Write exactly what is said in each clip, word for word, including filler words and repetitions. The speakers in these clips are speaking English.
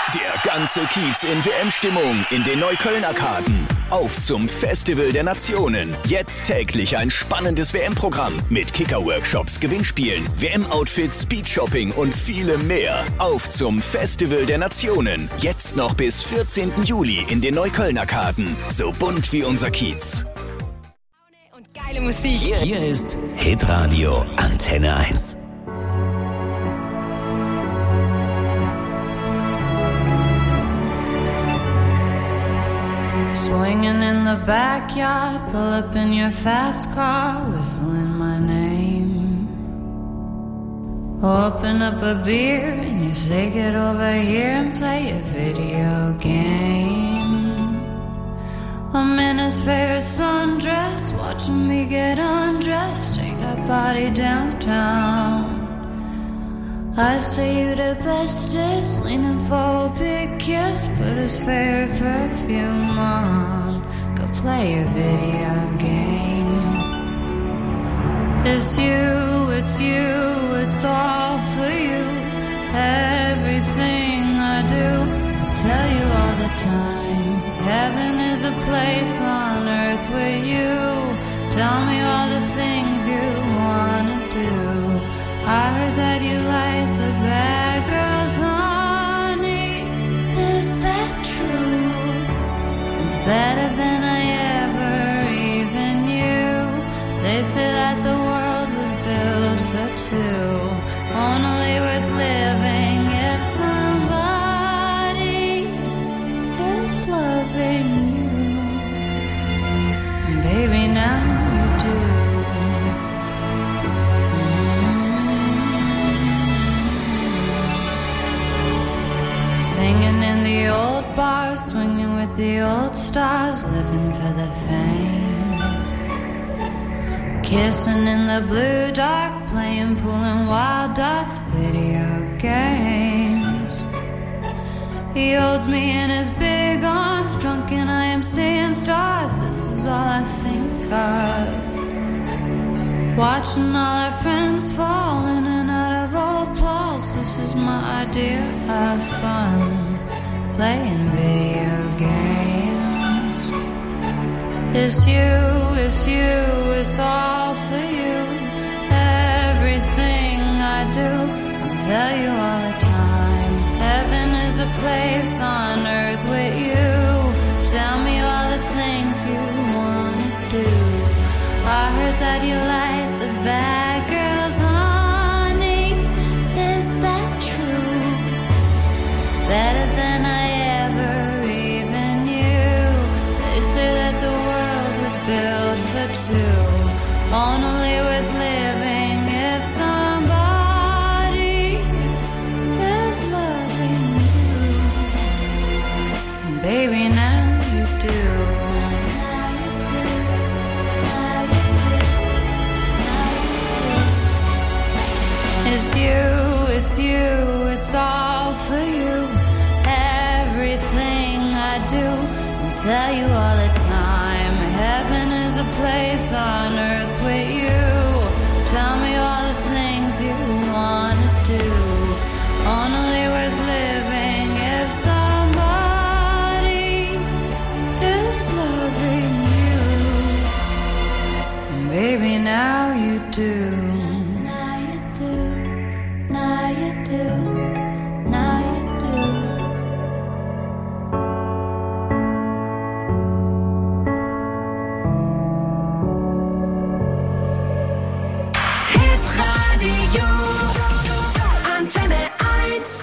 Der ganze Kiez in W M-Stimmung in den Neukölln-Arkaden. Auf zum Festival der Nationen. Jetzt täglich ein spannendes W M-Programm mit Kicker-Workshops, Gewinnspielen, W M-Outfits, Speed-Shopping und vielem mehr. Auf zum Festival der Nationen. Jetzt noch bis vierzehnten Juli in den Neukölln-Arkaden. So bunt wie unser Kiez. Und geile Musik. Hier, hier ist Hitradio Antenne eins. Swinging in the backyard, pull up in your fast car, whistling my name. Open up a beer and you say get over here and play a video game. I'm in his favorite sundress, watching me get undressed, take that body downtown. I say you the bestest, leaning for a big kiss, put his favorite perfume on, go play a video game. It's you, it's you, it's all for you. Everything I do, I tell you all the time. Heaven is a place on earth with you. Tell me all the things you wanna do. I heard that you like the bad girls, honey. Is that true? It's better than I ever even knew. They say that the world was built for two, only worth living if somebody is loving you. And baby, now you do. Singing in the old bars, swinging with the old stars, living for the fame. Kissing in the blue dark, playing pool and wild dots, video games. He holds me in his big arms, drunk and I am seeing stars. This is all I think of. Watching all our friends fall in and out of old Pauls. This is my idea of fun, playing video games. It's you, it's you, it's all for you. Everything I do, I'll tell you all the time. Heaven is a place on earth with you. Tell me all the things you wanna do. I heard that you like the bad girls, honey. Is that true? It's better than I ever even knew. They say that the world was built for two, only worth living if somebody is loving you. And baby, now you do. It's you, it's you, it's all for you. Everything I do, I'll tell you all the time. Heaven is a place on earth with you. Tell me all the things you wanna do. Only worth living if somebody is loving you. And baby, now you do. Now you do, now you do. Hitradio Antenne eins.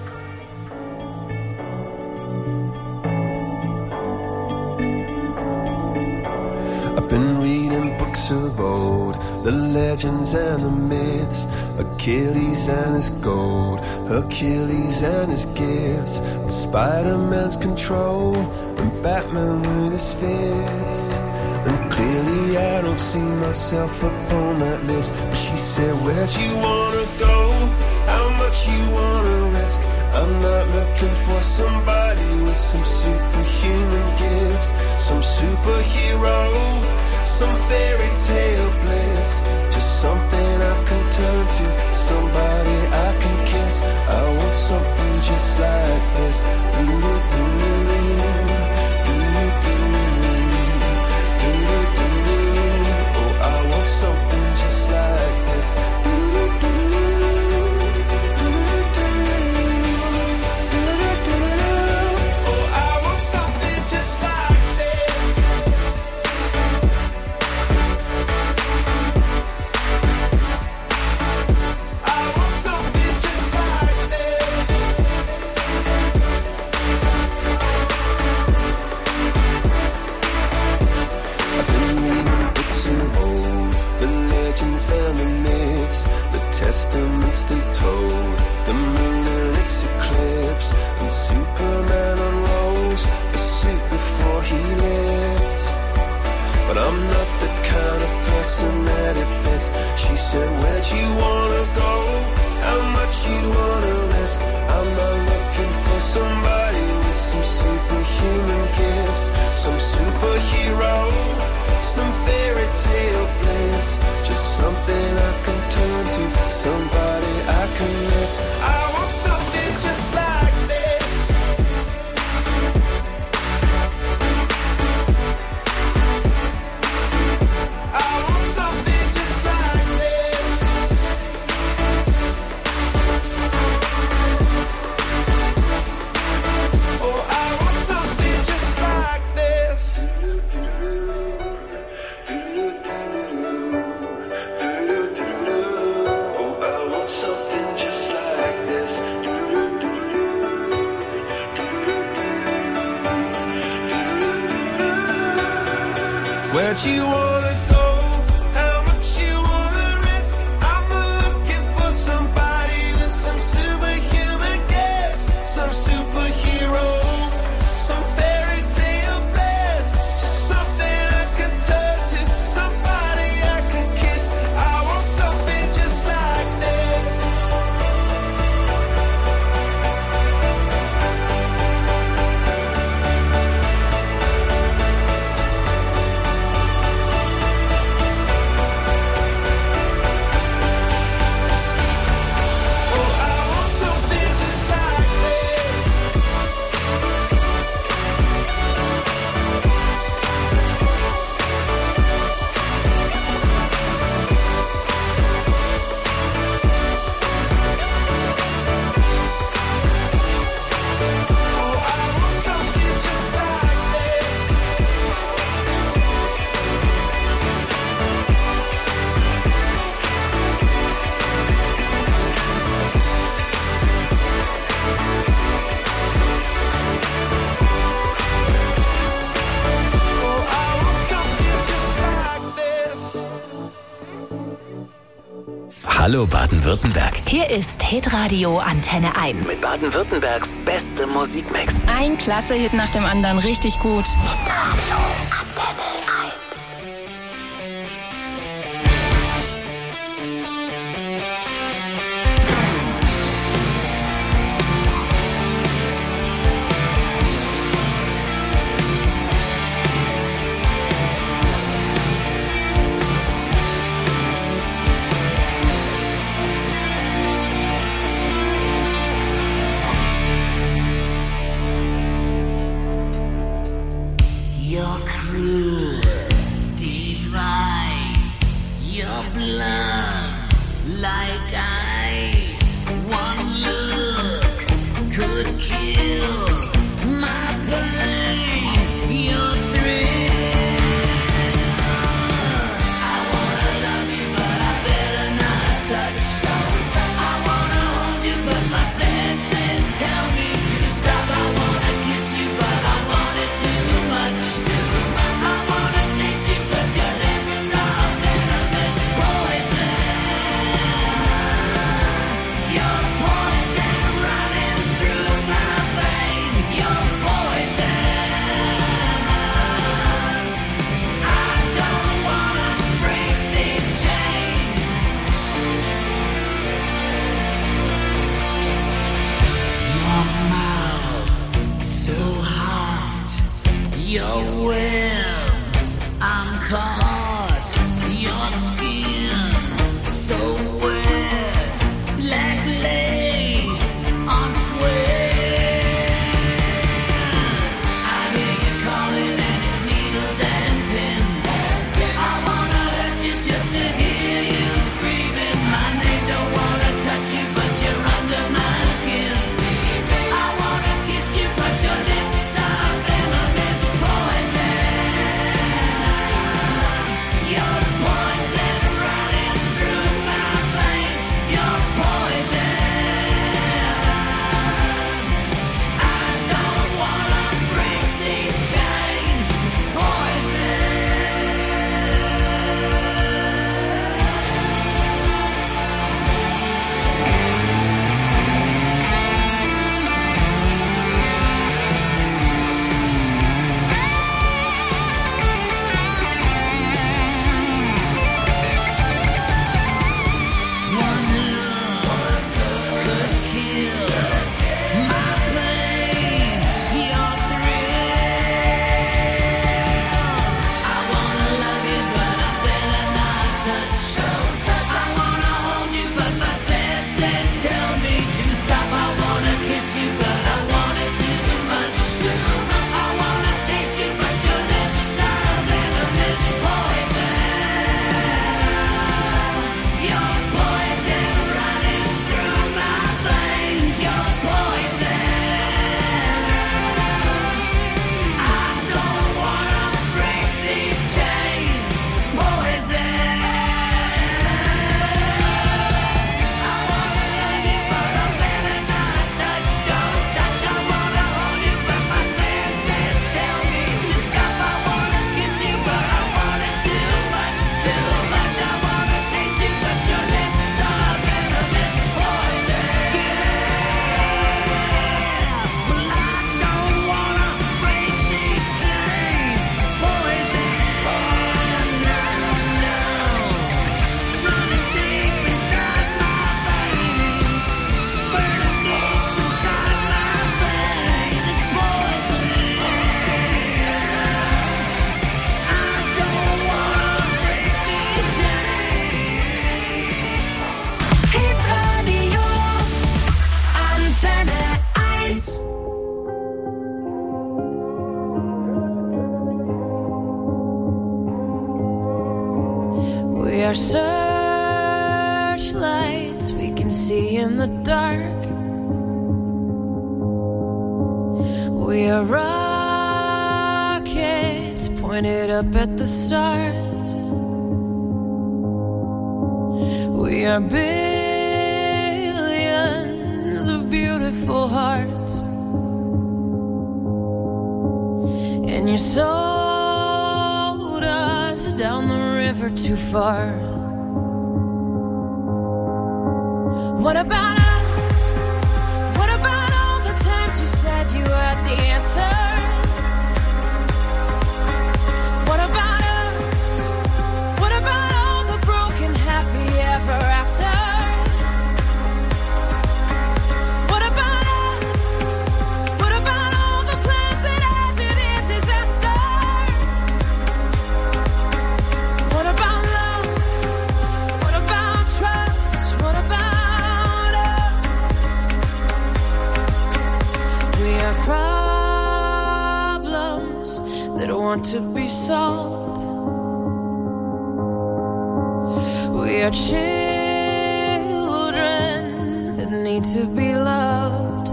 I've been reading books of old, the legends and the myths, Achilles and his gold, Hercules and his gifts, and Spider-Man's control, and Batman with his fist. And clearly I don't see myself upon that list. But she said, where'd you wanna go? How much you wanna risk? I'm not looking for somebody with some superhuman gifts, some superhero, some fairy tale bliss. Just something I can turn to, somebody I can kiss. I want something just like this. Where'd you wanna go? How much you wanna risk? I'm not looking for somebody with some superhuman gifts, some superhero, some fairy tale bliss, just something I can turn to, somebody I can kiss. I want something just like this. Oh, I want something just like this. Oh, I want something just like this. Oh, I want something just like this. Hallo Baden-Württemberg. Hier ist Hitradio Antenne eins. Mit Baden-Württembergs beste Musikmix. Ein klasse Hit nach dem anderen, richtig gut. Your cruel device, your blood like ice. One look could kill my pain. Your thrill. I wanna love you, but I better not touch. I wanna hold you, but my senses tell me to stop. I wanna kiss you, but I want it too much. I wanna taste you, but your lips are venomous poison. Your poison running through my veins. Your poison. I don't wanna break these chains. Your mouth so hot, your web, I'm caught. Your skin so wet, black lace on sweat. I hear you calling and it's needles and pins. I wanna hurt you just to hear you screaming my name. Don't wanna touch you, but you're under my skin. I wanna kiss you, but your lips are venomous poison. searchlights we can see in the dark. We are rockets pointed up at the stars. We are billions of beautiful hearts. And you sold us down the river too far. What about us? What about all the times you said you had the answers? What about us? What about all the broken happy ever afters? What about us? What about all the plans that ended in disaster? What about love? What about trust? What about us? We are problems that want to be solved. We are children that need to be loved.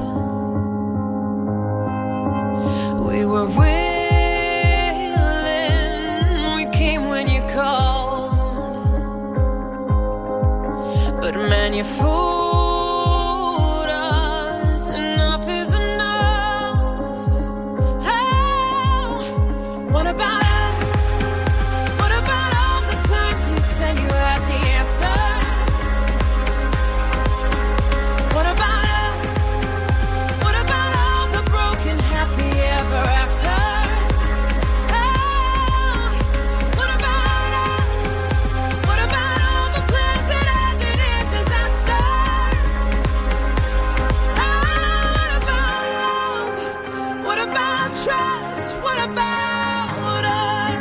We were willing, we came when you called. But man, you fooled us. Enough is enough. Oh, what about us? What about all the times you said you had the answers? What about us? What about all the broken happy ever afters? Oh, what about us? What about all the plans that ended in disaster? Oh, what about love? What about trust? What about us?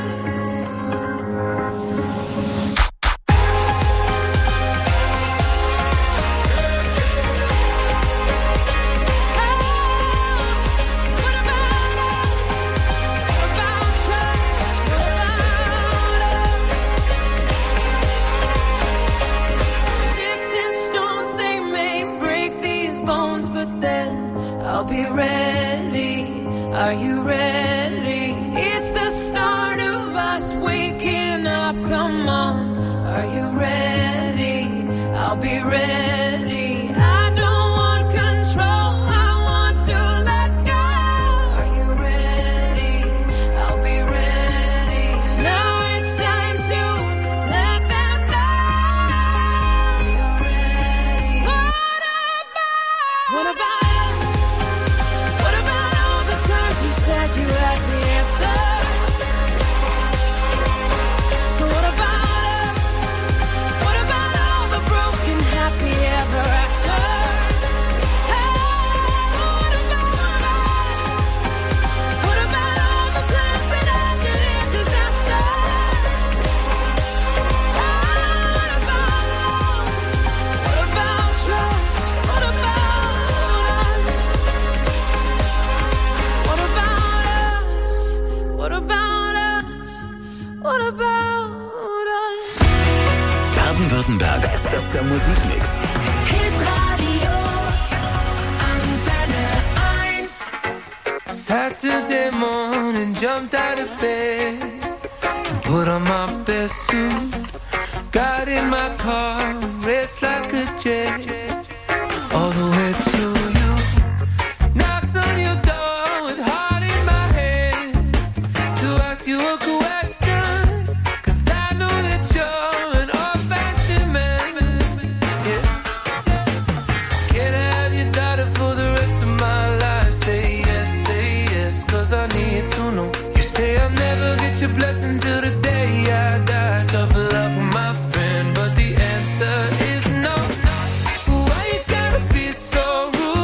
What about us? What about trust? What about us? Sticks and stones, they may break these bones, but then I'll be ready. Are you ready? It's the start of us waking up. Come on, are you ready? I'll be ready. I don't want control, I want to let go. Are you ready? I'll be ready. 'Cause now it's time to let them know. You're ready. What about? What about us? What about all the times you said you had the answers? So what about us? What about all the broken happy ever afters? Hey, what about us? What about all the plans that ended in disaster? Hey, what about love? What about trust? What about us? What about us? What about us? What about us? Baden-Württembergs bester Musikmix. Hitradio Antenne eins. Saturday morning, jumped out of bed and put on my best suit. Got in my car and raced like a jet all the way to you. Knocked on your door with heart in my head to ask you a question, 'cause I know that you're an old-fashioned man. Yeah. Can I have your daughter for the rest of my life? Say yes, say yes, 'cause I need to know. You say I'll never get your blessing till the day I die. Tough luck, my friend, but the answer is no. Why you gotta be so rude?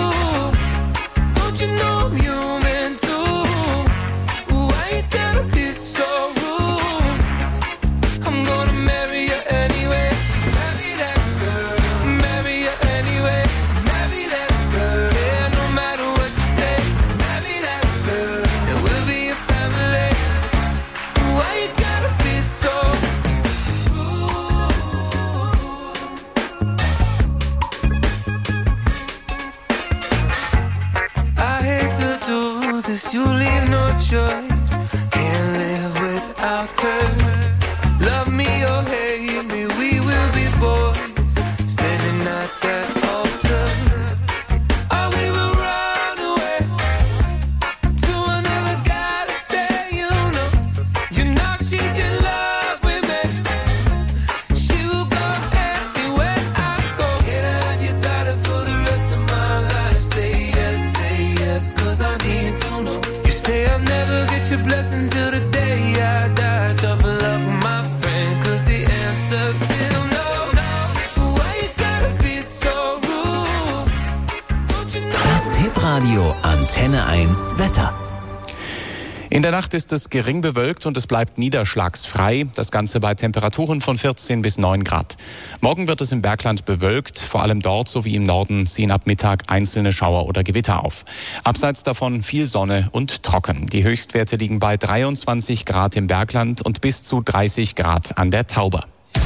'cause you leave no choice. Can't live without her. Love me or hate me, we will be boys. Standing at that altar. Or we will run away to another galaxy, you know. You know she's in love with me. She will go anywhere I go. Can I have your daughter for the rest of my life? Say yes, say yes, 'cause I need to know. You say I'll never get your blessing till the day I die. Double up with my friend, 'cause the answer's still no. Why you gotta be so rude? Don't you know? Das Hitradio Antenne eins Wetter. In der Nacht ist es gering bewölkt und es bleibt niederschlagsfrei. Das Ganze bei Temperaturen von vierzehn bis neun Grad. Morgen wird es im Bergland bewölkt. Vor allem dort sowie im Norden ziehen ab Mittag einzelne Schauer oder Gewitter auf. Abseits davon viel Sonne und trocken. Die Höchstwerte liegen bei dreiundzwanzig Grad im Bergland und bis zu dreißig Grad an der Tauber.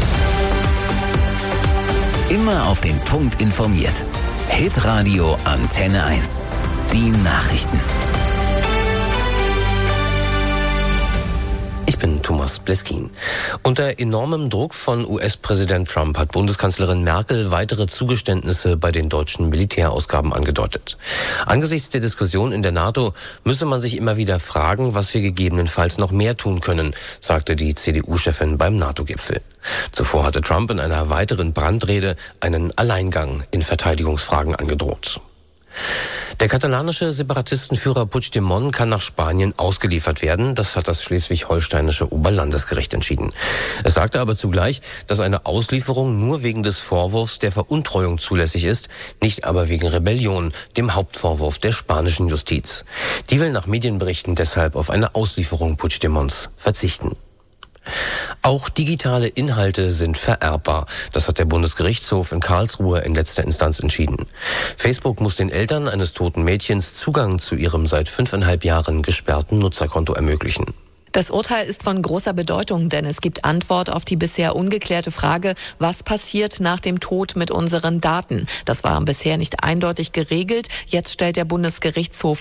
Immer auf den Punkt informiert. Hitradio Antenne eins. Die Nachrichten. Ich bin Thomas Bleskin. Unter enormem Druck von U S-Präsident Trump hat Bundeskanzlerin Merkel weitere Zugeständnisse bei den deutschen Militärausgaben angedeutet. Angesichts der Diskussion in der NATO müsse man sich immer wieder fragen, was wir gegebenenfalls noch mehr tun können, sagte die C D U-Chefin beim NATO-Gipfel. Zuvor hatte Trump in einer weiteren Brandrede einen Alleingang in Verteidigungsfragen angedroht. Der katalanische Separatistenführer Puigdemont kann nach Spanien ausgeliefert werden. Das hat das schleswig-holsteinische Oberlandesgericht entschieden. Es sagte aber zugleich, dass eine Auslieferung nur wegen des Vorwurfs der Veruntreuung zulässig ist, nicht aber wegen Rebellion, dem Hauptvorwurf der spanischen Justiz. Die will nach Medienberichten deshalb auf eine Auslieferung Puigdemonts verzichten. Auch digitale Inhalte sind vererbbar. Das hat der Bundesgerichtshof in Karlsruhe in letzter Instanz entschieden. Facebook muss den Eltern eines toten Mädchens Zugang zu ihrem seit fünfeinhalb Jahren gesperrten Nutzerkonto ermöglichen. Das Urteil ist von großer Bedeutung, denn es gibt Antwort auf die bisher ungeklärte Frage, was passiert nach dem Tod mit unseren Daten. Das war bisher nicht eindeutig geregelt. Jetzt stellt der Bundesgerichtshof